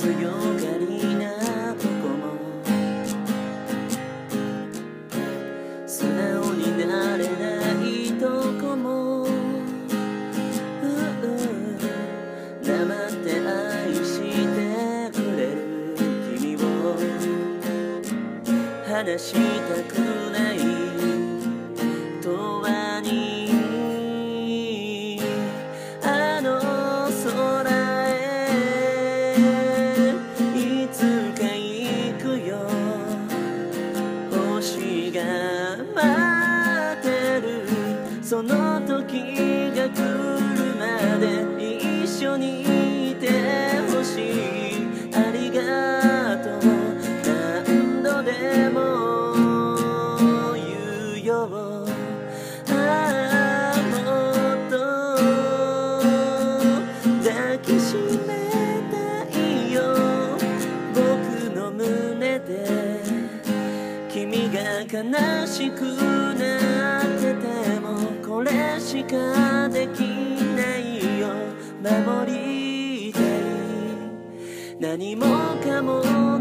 強がりなとこも素直になれないとこも黙って愛してくれる君を話したくない永遠にあの空へいつか行くよ星が待ってるその時が来るまで一緒にいてほしいありがとう何度でも言うよああもっと抱きしめたいよ僕の胸で君が悲しくなっててもこれしかできないよ守りたい何もかも